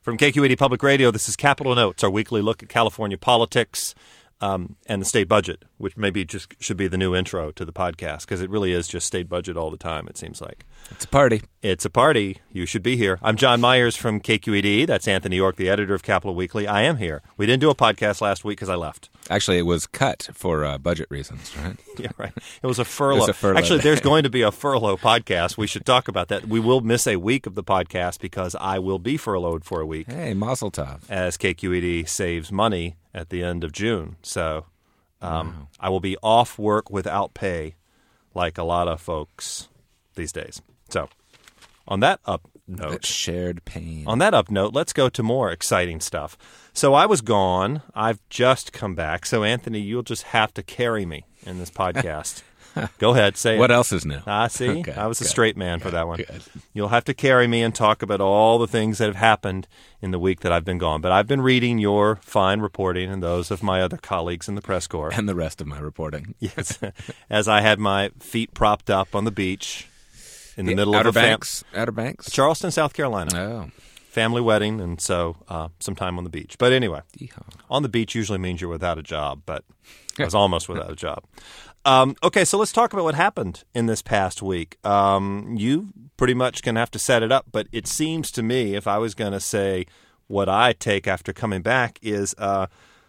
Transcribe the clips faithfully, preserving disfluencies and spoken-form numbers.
From K Q E D Public Radio, this is Capital Notes, our weekly look at California politics um, and the state budget, which maybe just should be the new intro to the podcast, because it really is just state budget all the time, it seems like. It's a party. It's a party. You should be here. I'm John Myers from K Q E D. That's Anthony York, the editor of Capital Weekly. I am here. We didn't do a podcast last week because I left. Actually, it was cut for uh, budget reasons, right? Yeah, right. It was a furlough. It was a furlough. Actually, there's going to be a furlough podcast. We should talk about that. We will miss a week of the podcast because I will be furloughed for a week. Hey, mazel tov. As K Q E D saves money at the end of June. So um, Wow. I will be off work without pay like a lot of folks these days. So on that up note, That shared pain. on that up note, let's go to more exciting stuff. So I was gone. I've just come back. So, Anthony, you'll just have to carry me in this podcast. Go ahead. Say What it. else is new? Ah, see? Okay, I was a good, straight man for good, that one. good. You'll have to carry me and talk about all the things that have happened in the week that I've been gone. But I've been reading your fine reporting and those of my other colleagues in the press corps. And the rest of my reporting. Yes. As I had my feet propped up on the beach in the, The middle Outer of a fam- Banks? Outer Banks? Charleston, South Carolina. Oh. Family wedding, and so uh, some time on the beach. But anyway, Yeehaw. on the beach usually means you're without a job, but I was almost without a job. Um, okay, so let's talk about what happened in this past week. Um, you pretty much going to have to set it up, but it seems to me, if I was going to say what I take after coming back, is uh,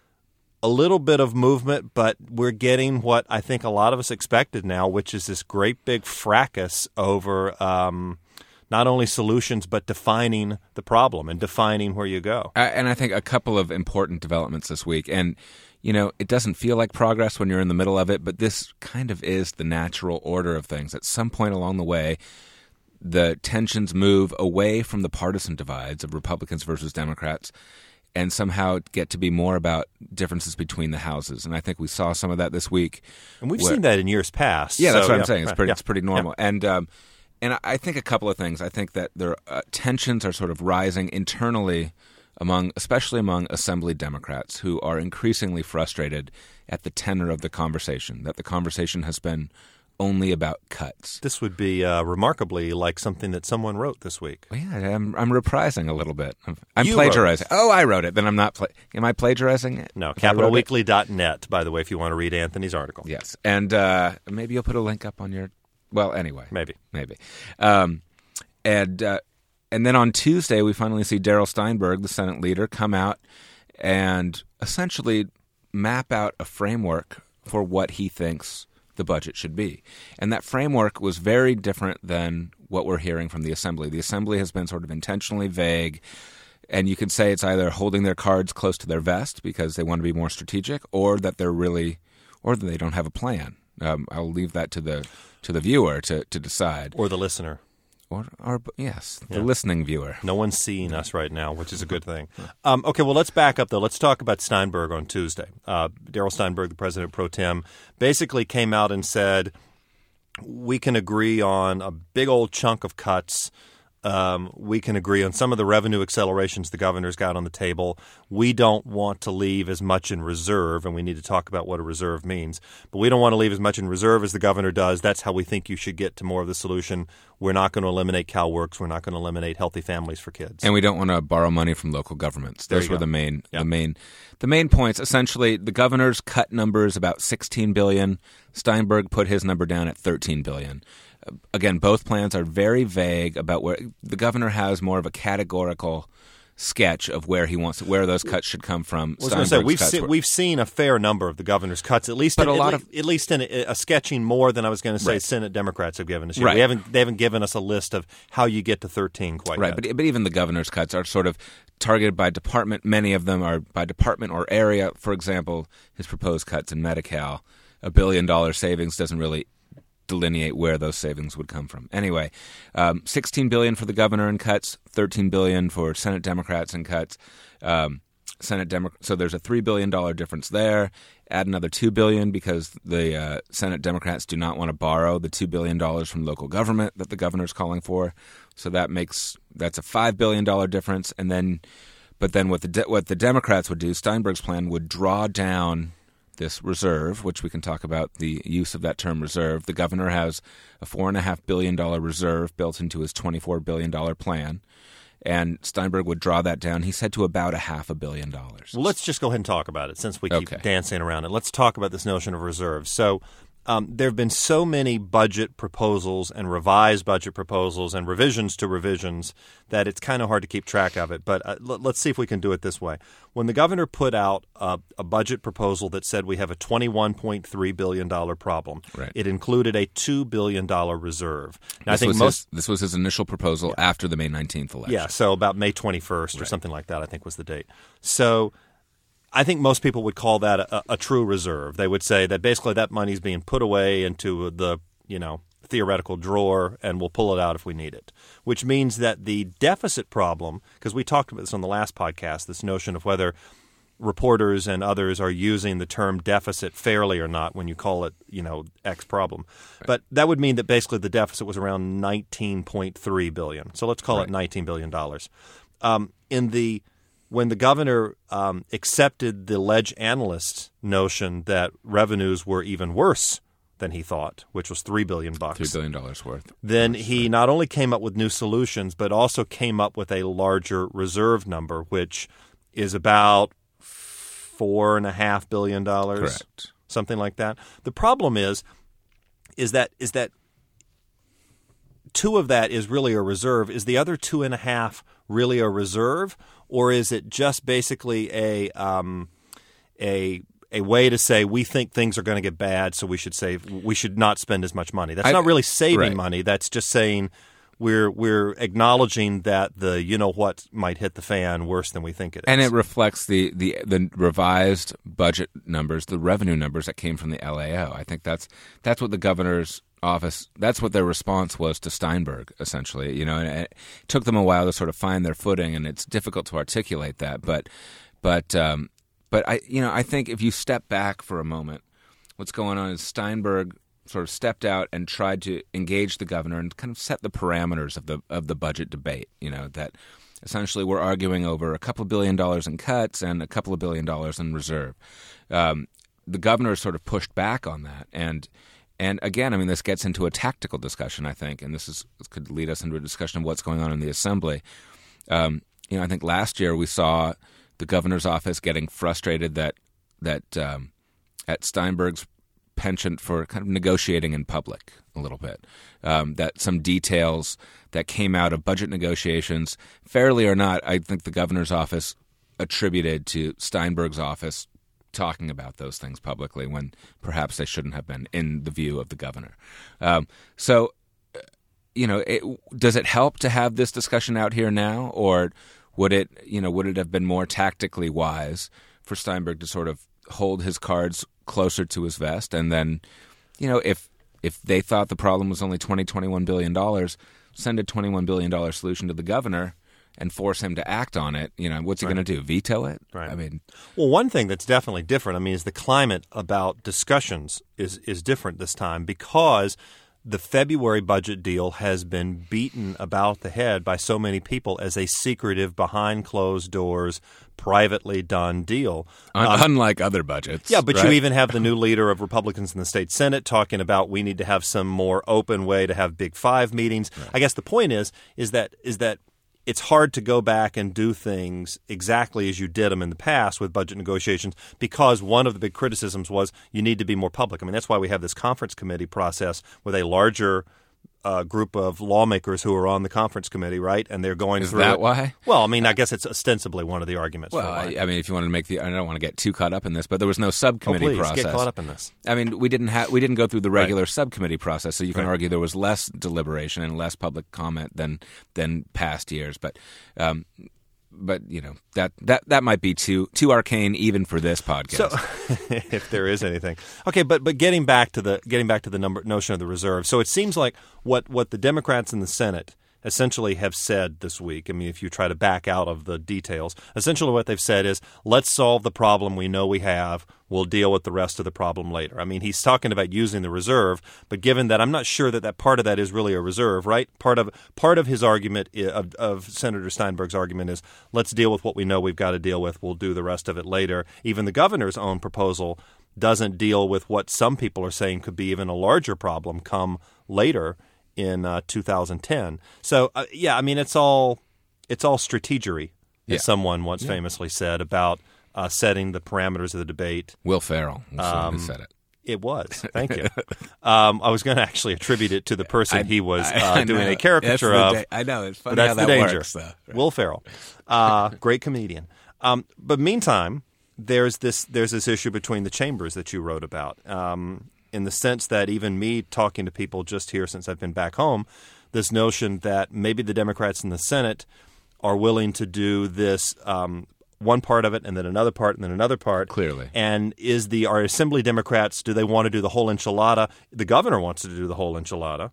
a little bit of movement, but we're getting what I think a lot of us expected now, which is this great big fracas over um, not only solutions, but defining the problem and defining where you go. Uh, and I think a couple of important developments this week. And, you know, it doesn't feel like progress when you're in the middle of it, but this kind of is the natural order of things. At some point along the way, the tensions move away from the partisan divides of Republicans versus Democrats and somehow get to be more about differences between the houses. And I think we saw some of that this week. And we've where- seen that in years past. Yeah, that's So, what I'm yeah, saying. It's right, pretty, yeah, it's pretty normal. And um, and I think a couple of things. I think that there uh, tensions are sort of rising internally among, especially among Assembly Democrats, who are increasingly frustrated at the tenor of the conversation. That the conversation has been only about cuts. This would be uh, remarkably like something that someone wrote this week. Well, yeah, I'm, I'm reprising a little bit. I'm, I'm You plagiarizing. Oh, I wrote it. Then I'm not. Pla- am I plagiarizing it? No, If I capital wrote it? weekly dot net, by the way, if you want to read Anthony's article. Yes, and uh, maybe you'll put a link up on your. Well, anyway, Maybe. maybe, um, and uh, and then on Tuesday we finally see Darrell Steinberg, the Senate leader, come out and essentially map out a framework for what he thinks the budget should be, and that framework was very different than what we're hearing from the Assembly. The Assembly has been sort of intentionally vague. And you could say it's either holding their cards close to their vest because they want to be more strategic, or that they're really, or that they don't have a plan. Um, I'll leave that to the to the viewer to, to decide. Or the listener. Or, or yes, the Yeah. listening viewer. No one's seeing us right now, which is a good thing. Um, okay, well, let's back up, though. Let's talk about Steinberg on Tuesday. Uh, Darrell Steinberg, the president pro tem, basically came out and said, we can agree on a big old chunk of cuts. Um, we can agree on some of the revenue accelerations the governor's got on the table. We don't want to leave as much in reserve, and we need to talk about what a reserve means. But we don't want to leave as much in reserve as the governor does. That's how we think you should get to more of the solution. We're not going to eliminate CalWorks. We're not going to eliminate Healthy Families for Kids. And we don't want to borrow money from local governments. There Those you were go. the main, Yeah. the main, the main points. Essentially, the governor's cut number is about sixteen billion dollars. Steinberg put his number down at thirteen billion dollars. Again, both plans are very vague about where the governor has more of a categorical sketch of where he wants where those cuts should come from. I was going to say Steinberg's we've cuts seen, were- we've seen a fair number of the governor's cuts, at least But in, a at lot le- of- at least in a, a sketching more than I was going to say Right. Senate Democrats have given us. Yet. Right. We haven't they haven't given us a list of how you get to thirteen quite Right, yet. but but even the governor's cuts are sort of targeted by department. Many of them are by department or area. For example, his proposed cuts in Medi-Cal, a billion dollar savings doesn't really delineate where those savings would come from. Anyway, um, sixteen billion dollars for the governor in cuts, thirteen billion dollars for Senate Democrats in cuts. Um, Senate Demo- so there's a three billion dollars difference there. Add another two billion dollars because the uh, Senate Democrats do not want to borrow the two billion dollars from local government that the governor's calling for. So that makes that's a five billion dollars difference. And then, but then what the de- what the Democrats would do, Steinberg's plan would draw down this reserve, which we can talk about the use of that term reserve. The governor has a four point five billion dollars reserve built into his twenty-four billion dollars plan. and Steinberg would draw that down, he said, to about a half a billion dollars. Well, let's just go ahead and talk about it since we keep Okay. dancing around it. Let's talk about this notion of reserves. So um, there have been so many budget proposals and revised budget proposals and revisions to revisions that it's kind of hard to keep track of it. But uh, l- let's see if we can do it this way. When the governor put out a, a budget proposal that said we have a twenty-one point three billion dollars problem, Right. it included a two billion dollars reserve. Now, This, I think was most his, this was his initial proposal after the May nineteenth election. Yeah, so about May twenty-first or something like that, I think was the date. So I think most people would call that a, a true reserve. They would say that basically that money's being put away into the, you know, theoretical drawer and we'll pull it out if we need it, which means that the deficit problem, because we talked about this on the last podcast, this notion of whether reporters and others are using the term deficit fairly or not when you call it, you know, X problem. Right. But that would mean that basically the deficit was around nineteen point three billion dollars. So let's call right. it nineteen billion dollars. Um, in the when the governor um, accepted the Ledge analyst's notion that revenues were even worse than he thought, which was three billion bucks, three billion dollars worth. Then he not only came up with new solutions, but also came up with a larger reserve number, which is about four and a half billion dollars, correct, something like that. The problem is, is that is that two of that is really a reserve. Is the other two and a half really a reserve, or is it just basically a um, a a way to say we think things are going to get bad, so we should save, we should not spend as much money? That's I, not really saving right. money. That's just saying we're we're acknowledging that the you know what might hit the fan worse than we think it is. And it reflects the, the, the revised budget numbers, the revenue numbers that came from the L A O. I think that's that's what the governor's office, that's what their response was to Steinberg, essentially. You know, and it took them a while to sort of find their footing, and it's difficult to articulate that. But but um, but I you know I think if you step back for a moment, what's going on is Steinberg sort of stepped out and tried to engage the governor and kind of set the parameters of the of the budget debate. You know, that essentially we're arguing over a couple of billion dollars in cuts and a couple of billion dollars in reserve. Um, the governor sort of pushed back on that, and and again, I mean, this gets into a tactical discussion, I think, and this is this could lead us into a discussion of what's going on in the assembly. Um, you know, I think last year we saw the governor's office getting frustrated that that um, at Steinberg's penchant for kind of negotiating in public a little bit, um, that some details that came out of budget negotiations, fairly or not, I think the governor's office attributed to Steinberg's office talking about those things publicly when perhaps they shouldn't have been in the view of the governor. Um, so, you know, it, does it help to have this discussion out here now, or would it, you know, would it have been more tactically wise for Steinberg to sort of hold his cards closer to his vest, and then, you know, if if they thought the problem was only twenty, twenty-one billion dollars, send a twenty-one billion dollars solution to the governor and force him to act on it? You know, what's he Right. going to do? Veto it? Right. I mean, well, one thing that's definitely different, I mean, is the climate about discussions is is different this time because the February budget deal has been beaten about the head by so many people as a secretive, behind closed doors, privately done deal. un- Um, unlike other budgets. Yeah, but right? you even have the new leader of Republicans in the state Senate talking about we need to have some more open way to have Big Five meetings. Right. I guess the point is is that is that it's hard to go back and do things exactly as you did them in the past with budget negotiations because one of the big criticisms was you need to be more public. I mean, that's why we have this conference committee process with a larger uh, group of lawmakers who are on the conference committee, right? And they're going Is through that it. why? Well, I mean, I guess it's ostensibly one of the arguments. Well, for why. I, I mean, if you wanted to make the, I don't want to get too caught up in this, but there was no subcommittee oh, please, process. get caught up in this. I mean, we didn't have we didn't go through the regular Right. subcommittee process, so you can Right. argue there was less deliberation and less public comment than than past years. But, um, but you know that, that that might be too too arcane even for this podcast. So, if there is anything, okay. But but getting back to the getting back to the number notion of the reserve. So it seems like what what the Democrats in the Senate essentially have said this week. I mean, if you try to back out of the details, essentially what they've said is, let's solve the problem we know we have. We'll deal with the rest of the problem later. I mean, he's talking about using the reserve, but given that I'm not sure that that part of that is really a reserve, right? Part of part of his argument, of, of Senator Steinberg's argument is, let's deal with what we know we've got to deal with. We'll do the rest of it later. Even the governor's own proposal doesn't deal with what some people are saying could be even a larger problem come later in uh, two thousand ten. So, uh, yeah, I mean, it's all it's all strategery, as Yeah. someone once Yeah. famously said about uh, setting the parameters of the debate. Will Ferrell was the one who Um, said it. It was. Thank you. um, I was going to actually attribute it to the person I- he was I- uh, I doing know. a caricature That's of. the da- I know. It's funny But that's how the that danger. works, though. Right. Will Ferrell, uh, great comedian. Um, but meantime, there's this there's this issue between the chambers that you wrote about, um, in the sense that even me talking to people just here since I've been back home, this notion that maybe the Democrats in the Senate are willing to do this. Um, one part of it and then another part and then another part. Clearly. And is the our Assembly Democrats, do they want to do the whole enchilada? The governor wants to do the whole enchilada.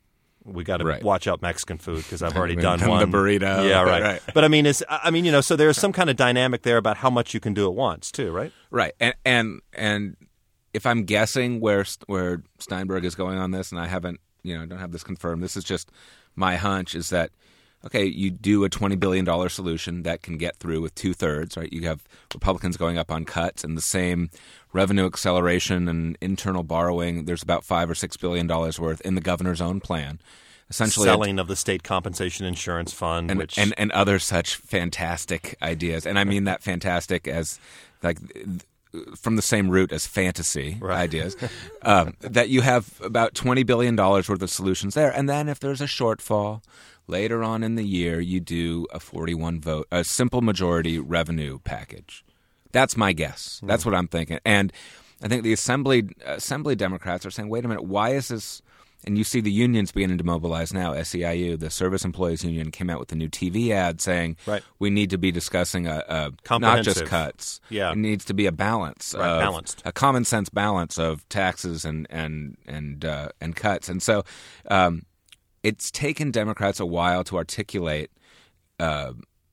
We got to Right. watch out Mexican food because I've already I mean, done the one. burrito. Yeah, right. Right. But I mean, it's, I mean, you know, so there's some kind of dynamic there about how much you can do at once too, right? Right, and and and if I'm guessing where where Steinberg is going on this, and I haven't, you know, don't have this confirmed. This is just my hunch. Is that okay? You do a twenty billion dollar solution that can get through with two thirds, right? You have Republicans going up on cuts, and the same revenue acceleration and internal borrowing. There's about five or six billion dollars worth in the governor's own plan. Essentially, Selling of the state compensation insurance fund, and, which and and other such fantastic ideas, and I mean that fantastic as like from the same root as fantasy Right. ideas. um, that you have about twenty billion dollars worth of solutions there, and then if there's a shortfall later on in the year, you do a forty-one vote, a simple majority revenue package. That's my guess. Hmm. That's what I'm thinking, and I think the Assembly Assembly Democrats are saying, "Wait a minute, why is this?" And you see the unions beginning to mobilize now. S E I U, the Service Employees Union, came out with a new T V ad saying Right. we need to be discussing a, a not just Comprehensive. cuts. Yeah. It needs to be a balance, Right, of, balanced. a common sense balance of taxes and and and uh, and cuts. And so um, it's taken Democrats a while to articulate uh,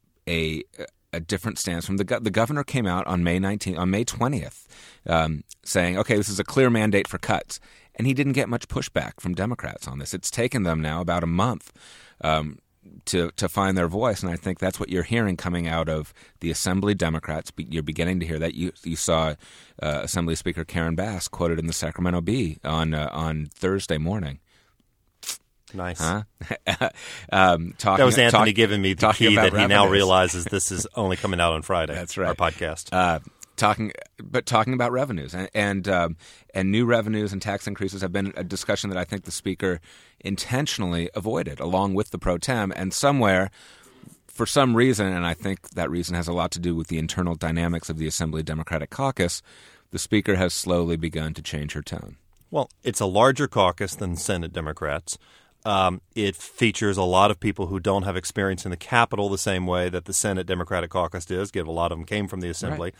a a different stance from the go- the governor came out on May nineteenth, on May twentieth, um, saying, "Okay, this is a clear mandate for cuts." And he didn't get much pushback from Democrats on this. It's taken them now about a month um, to to find their voice, and I think that's what you're hearing coming out of the Assembly Democrats. You're beginning to hear that. You you saw uh, Assembly Speaker Karen Bass quoted in the Sacramento Bee on uh, on Thursday morning. nice. Huh? um, talking, That was Anthony talk- giving me the talking key about that he now revenues. realizes this is only coming out on Friday. That's right. Our podcast. Uh, talking, but talking about revenues and and, um, and new revenues and tax increases have been a discussion that I think the speaker intentionally avoided, along with the pro tem. And somewhere, for some reason, and I think that reason has a lot to do with the internal dynamics of the Assembly Democratic Caucus, the speaker has slowly begun to change her tone. Well, it's a larger caucus than Senate Democrats. Um, it features a lot of people who don't have experience in the Capitol the same way that the Senate Democratic Caucus does. Give a lot of them came from the Assembly.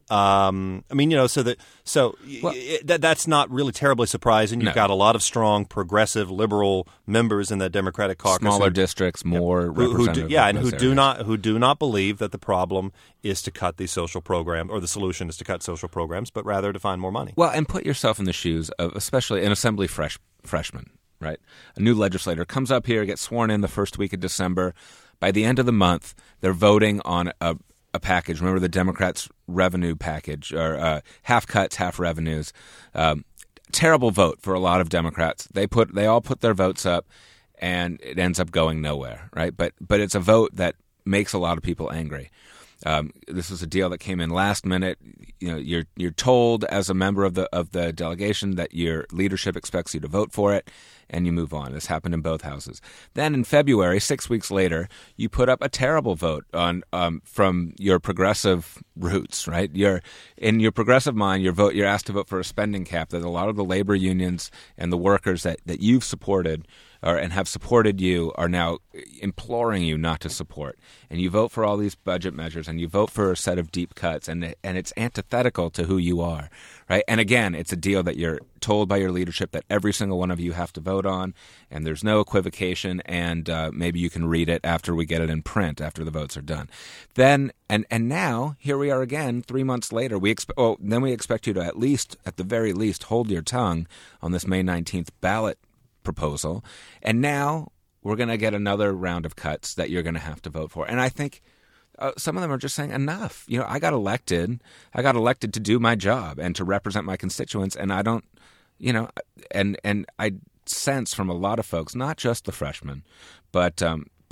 Um, I mean, you know, so that so y- Well- y- that that's not really terribly surprising. You've No. got a lot of strong, progressive, liberal members in that Democratic caucus, Smaller who- districts, more who, who do, representative. yeah, of and who those do areas. not who do not believe that the problem is to cut these social programs or the solution is to cut social programs, but rather to find more money. Well, and put yourself in the shoes of especially an assembly fresh freshman, right? A new legislator comes up here, gets sworn in the first week of December. By the end of the month, they're voting on a, a package. Remember the Democrats' revenue package, or uh, half cuts, half revenues. Um, terrible vote for a lot of Democrats. They put they all put their votes up, and it ends up going nowhere, right? But but it's a vote that makes a lot of people angry. Um, this was a deal that came in last minute. You know, you're you're told as a member of the of the delegation that your leadership expects you to vote for it, and you move on. This happened in both houses. Then in February, six weeks later, you put up a terrible vote on um, from your progressive roots. Right, you're in your progressive mind. Your vote, you're asked to vote for a spending cap that a lot of the labor unions and the workers that, that you've supported or and have supported you are now imploring you not to support. And you vote for all these budget measures, and you vote for a set of deep cuts, and and it's antithetical to who you are, right? And again, it's a deal that you're told by your leadership that every single one of you have to vote on, and there's no equivocation, and uh, maybe you can read it after we get it in print, after the votes are done. Then, and and now, here we are again, three months later, we expect, oh, then we expect you to at least, at the very least, hold your tongue on this May nineteenth ballot proposal, and now we're going to get another round of cuts that you're going to have to vote for. And I think uh, some of them are just saying, enough. You know, I got elected. I got elected to do my job and to represent my constituents, and I don't, you know, and and I sense from a lot of folks, not just the freshmen, but um,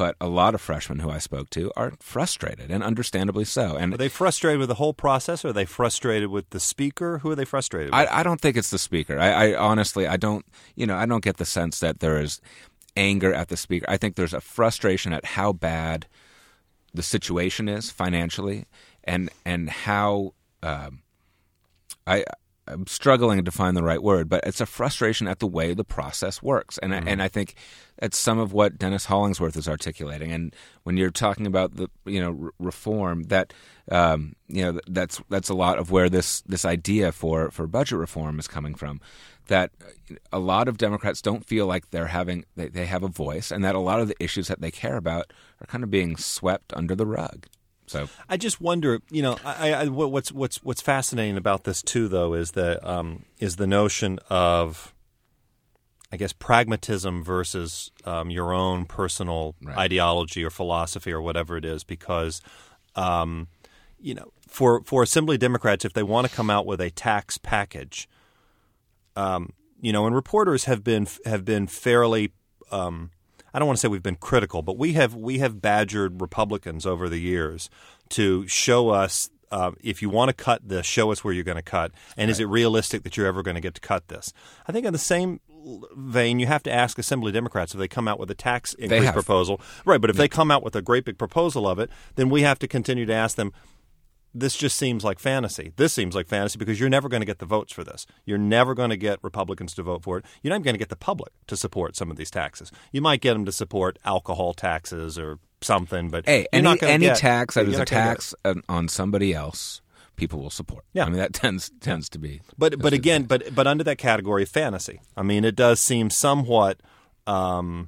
but a lot of freshmen who I spoke to are frustrated, and understandably so. And are they frustrated with the whole process, or are they frustrated with the speaker? Who are they frustrated with? I, I don't think it's the speaker. I, I honestly, I don't, you know, I don't get the sense that there is anger at the speaker. I think there's a frustration at how bad the situation is financially, and and how um, I. I'm struggling to find the right word, but it's a frustration at the way the process works. And mm-hmm. I, and I think that's some of what Dennis Hollingsworth is articulating. And when you're talking about the you know re- reform, that um, you know that's that's a lot of where this this idea for, for budget reform is coming from. That a lot of Democrats don't feel like they're having they, they have a voice, and that a lot of the issues that they care about are kind of being swept under the rug. So I just wonder, you know, I, I, what's what's what's fascinating about this too, though, is the um, is the notion of, I guess, pragmatism versus um, your own personal right. ideology or philosophy or whatever it is. Because, um, you know, for for Assembly Democrats, if they want to come out with a tax package, um, you know, and reporters have been have been fairly. Um, I don't want to say we've been critical, but we have we have badgered Republicans over the years to show us uh, if you want to cut this, show us where you're going to cut, and right. is it realistic that you're ever going to get to cut this? I think in the same vein, you have to ask Assembly Democrats if they come out with a tax increase proposal, right? But if they come out with a great big proposal of it, then we have to continue to ask them. This just seems like fantasy. This seems like fantasy because you're never going to get the votes for this. You're never going to get Republicans to vote for it. You're not even going to get the public to support some of these taxes. You might get them to support alcohol taxes or something, but hey, you're any, not any get, tax that is a tax on somebody else, people will support. Yeah. I mean that tends tends to be. But but again, but but under that category of fantasy, I mean, it does seem somewhat um,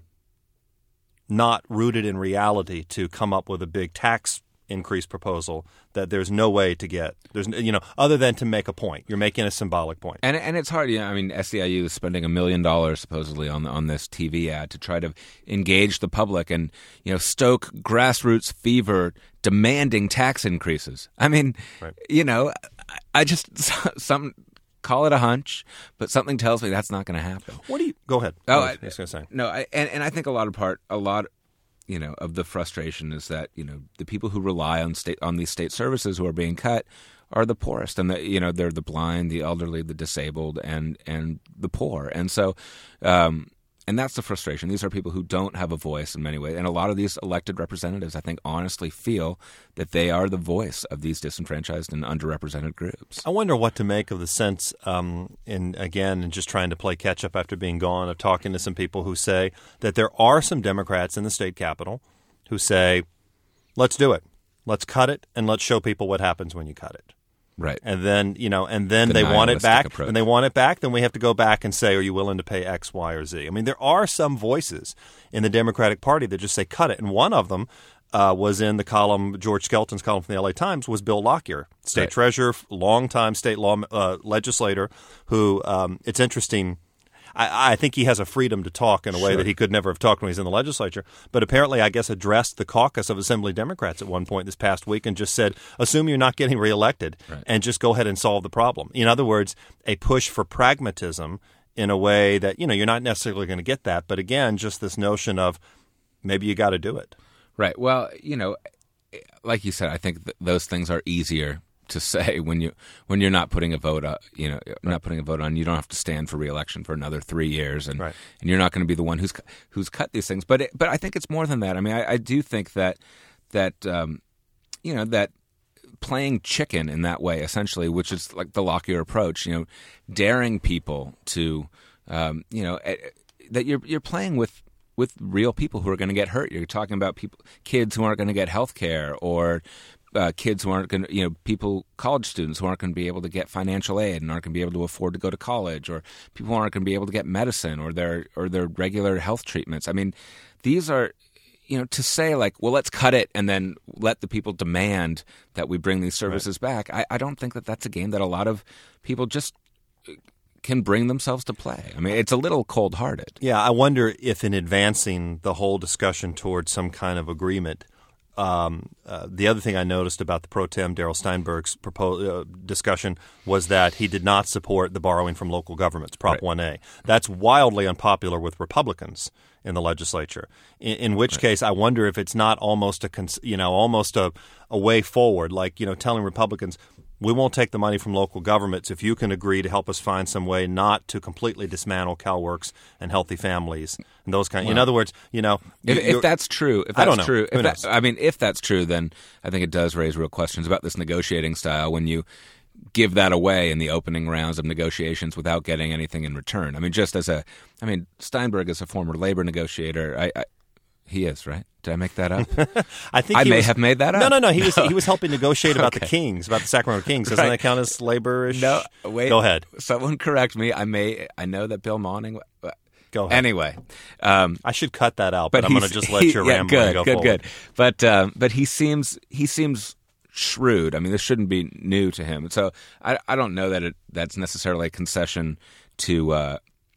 not rooted in reality to come up with a big tax increase proposal that there's no way to get. There's you know other than to make a point. You're making a symbolic point. And and it's hard. You know, I mean, S E I U is spending a million dollars supposedly on on this T V ad to try to engage the public and you know stoke grassroots fever demanding tax increases. I mean, right. you know, I just some call it a hunch, but something tells me that's not going to happen. What do you go ahead? Oh, I was going to say no, I, and and I think a lot of part a lot. you know, of the frustration is that, you know, the people who rely on state on these state services who are being cut are the poorest. And, the, you know, they're the blind, the elderly, the disabled, and and the poor. And so um, and that's the frustration. These are people who don't have a voice in many ways. And a lot of these elected representatives, I think, honestly feel that they are the voice of these disenfranchised and underrepresented groups. I wonder what to make of the sense, um, in again, and just trying to play catch up after being gone, of talking to some people who say that there are some Democrats in the state capitol who say, let's do it. Let's cut it, and let's show people what happens when you cut it. Right. And then, you know, and then the they want it back. Approach. When they want it back, then we have to go back and say, are you willing to pay X, Y, or Z? I mean, there are some voices in the Democratic Party that just say cut it. And one of them uh, was in the column, George Skelton's column from the L A Times, was Bill Lockyer, state right. treasurer, longtime state law uh, legislator, who um, it's interesting. I, I think he has a freedom to talk in a way sure. that he could never have talked when he was in the legislature, but apparently, I guess, addressed the caucus of Assembly Democrats at one point this past week and just said, assume you're not getting reelected right. and just go ahead and solve the problem. In other words, a push for pragmatism in a way that, you know, you're not necessarily going to get that, but again, just this notion of maybe you got to do it. Right. Well, you know, like you said, I think th- those things are easier to say when you when you're not putting a vote on, you know, right. not putting a vote on. You don't have to stand for re-election for another three years, and right. and you're not going to be the one who's who's cut these things. But it, but I think it's more than that. I mean, I, I do think that that um, you know that playing chicken in that way, essentially, which is like the Lockyer approach. You know, daring people to um, you know that you're you're playing with. with real people who are going to get hurt. You're talking about people, kids who aren't going to get health care, or uh, kids who aren't going to, you know, people, college students who aren't going to be able to get financial aid and aren't going to be able to afford to go to college, or people who aren't going to be able to get medicine or their or their regular health treatments. I mean, these are, you know, to say like, well, let's cut it and then let the people demand that we bring these services right. back. I, I don't think that that's a game that a lot of people just can bring themselves to play. I mean, it's a little cold-hearted. Yeah, I wonder if in advancing the whole discussion towards some kind of agreement, um, uh, the other thing I noticed about the pro tem Darrell Steinberg's propo- uh, discussion was that he did not support the borrowing from local governments, Prop Right. one A. That's wildly unpopular with Republicans in the legislature. In, in which Right. case, I wonder if it's not almost a cons- you know almost a, a way forward, like you know telling Republicans, we won't take the money from local governments if you can agree to help us find some way not to completely dismantle CalWORKs and Healthy Families and those kind. Well, in other words, you know, If, you- if that's true, if that's I don't know. true, Who if knows? that, I mean, if that's true, then I think it does raise real questions about this negotiating style when you give that away in the opening rounds of negotiations without getting anything in return. I mean, just as a, I mean, Steinberg is a former labor negotiator. I, I he is, right? Did I make that up? I think I he may was, have made that up. No, no, no. He was he was helping negotiate about the Okay. Kings, about the Sacramento Kings. Doesn't Right. that count as labor-ish? No, wait. Go ahead. Someone correct me. I may. I know that Bill Mawning. Go ahead. Anyway, um, I should cut that out, but, but I'm going to he's- just let he- your yeah, rambling good, go good, forward. good. But um, but he seems he seems shrewd. I mean, this shouldn't be new to him. So I I don't know that it that's necessarily a concession to. Uh,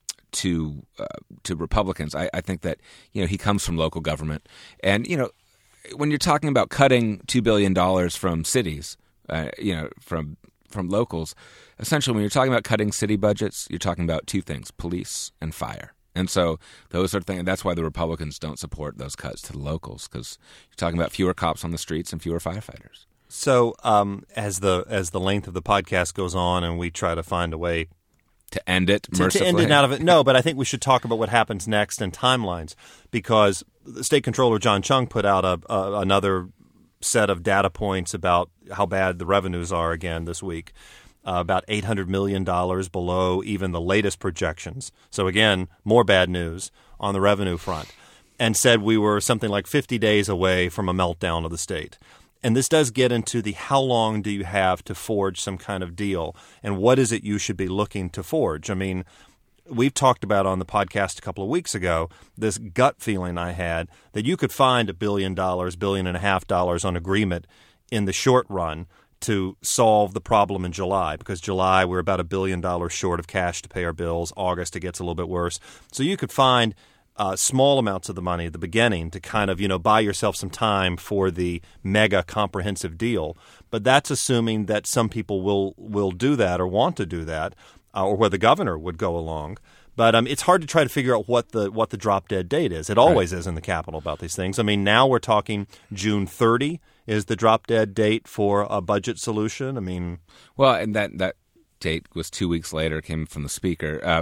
to uh, to Republicans. I, I think that you know he comes from local government, and you know when you're talking about cutting two billion dollars from cities, uh, you know from from locals, essentially when you're talking about cutting city budgets, you're talking about two things: police and fire. And so those are things. That's why the Republicans don't support those cuts to the locals, because you're talking about fewer cops on the streets and fewer firefighters. So um, as the as the length of the podcast goes on, and we try to find a way To end it to, mercifully. to end it out of it. No, but I think we should talk about what happens next and timelines, because the State Controller John Chung put out a, a, another set of data points about how bad the revenues are again this week, uh, about eight hundred million dollars below even the latest projections. So again, more bad news on the revenue front, and said we were something like fifty days away from a meltdown of the state. And this does get into the how long do you have to forge some kind of deal, and what is it you should be looking to forge? I mean, we've talked about on the podcast a couple of weeks ago this gut feeling I had that you could find a billion dollars, billion and a half dollars on agreement in the short run to solve the problem in July, because July we're about a billion dollars short of cash to pay our bills. August it gets a little bit worse. So you could find Uh, small amounts of the money at the beginning to kind of, you know, buy yourself some time for the mega comprehensive deal. But that's assuming that some people will will do that or want to do that, uh, or where the governor would go along. But um, it's hard to try to figure out what the what the drop dead date is. It always right. is in the Capitol about these things. I mean, now we're talking June thirtieth is the drop dead date for a budget solution. I mean, well, and that that date was two weeks later. Came from the speaker. Uh,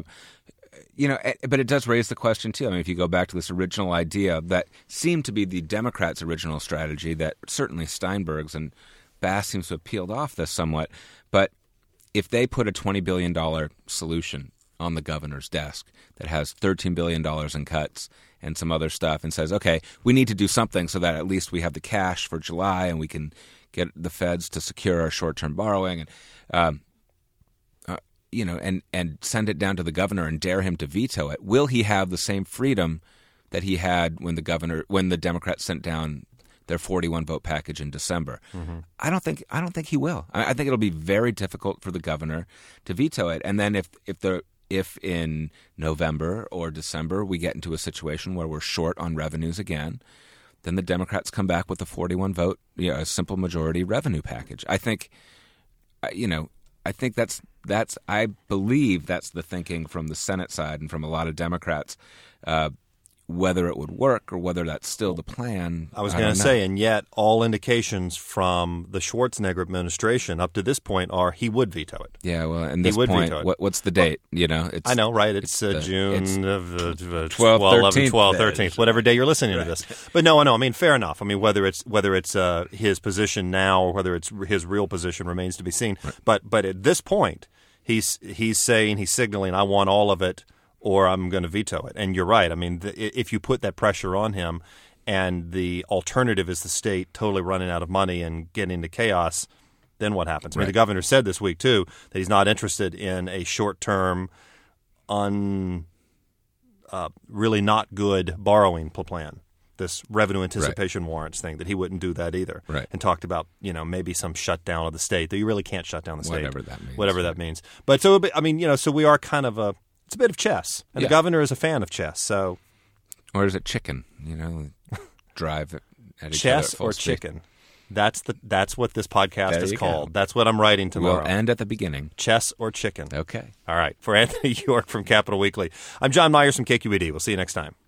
You know, but it does raise the question, too. I mean, if you go back to this original idea that seemed to be the Democrats' original strategy, that certainly Steinberg's, and Bass seems to have peeled off this somewhat. But if they put a twenty billion dollars solution on the governor's desk that has thirteen billion dollars in cuts and some other stuff and says, okay, we need to do something so that at least we have the cash for July and we can get the feds to secure our short-term borrowing and um, you know, and, and send it down to the governor and dare him to veto it, will he have the same freedom that he had when the governor, when the Democrats sent down their forty-one vote package in December? Mm-hmm. I don't think I don't think he will. I, I think it'll be very difficult for the governor to veto it. And then if if the if in November or December we get into a situation where we're short on revenues again, then the Democrats come back with a forty-one vote, you know, a simple majority revenue package. I think, you know. I think that's that's I believe that's the thinking from the Senate side and from a lot of Democrats. Uh, whether it would work or whether that's still the plan, I was I going to don't say, know. and yet all indications from the Schwarzenegger administration up to this point are he would veto it. Yeah, well, and He this would point, veto it. what, what's the date? You know, it's, I know, right? It's, it's uh, the- June it's of uh, twelfth, eleven, thirteenth, twelfth, uh, thirteenth, whatever day you're listening to this. But no, no, I mean, fair enough. I mean, whether it's whether it's uh, his position now or whether it's his real position remains to be seen. Right. But but at this point, he's he's saying, he's signaling, I want all of it, or I'm going to veto it. And you're right. I mean, the, if you put that pressure on him and the alternative is the state totally running out of money and getting into chaos, then what happens? I mean, Right. the governor said this week, too, that he's not interested in a short-term, un, uh, really not good borrowing plan, this revenue anticipation warrants thing, that he wouldn't do that either. Right. And talked about, you know, maybe some shutdown of the state, that you really can't shut down the state. Whatever that means. Whatever that means. But so, I mean, you know, so we are kind of a, it's a bit of chess. And Yeah. the governor is a fan of chess, so. Or is it chicken? You know, drive at each other Chess at full or speed. chicken? That's the that's what this podcast There is you go. called. That's what I'm writing tomorrow. We'll end at the beginning. Chess or chicken? Okay. All right. For Anthony York from Capital Weekly, I'm John Myers from K Q E D. We'll see you next time.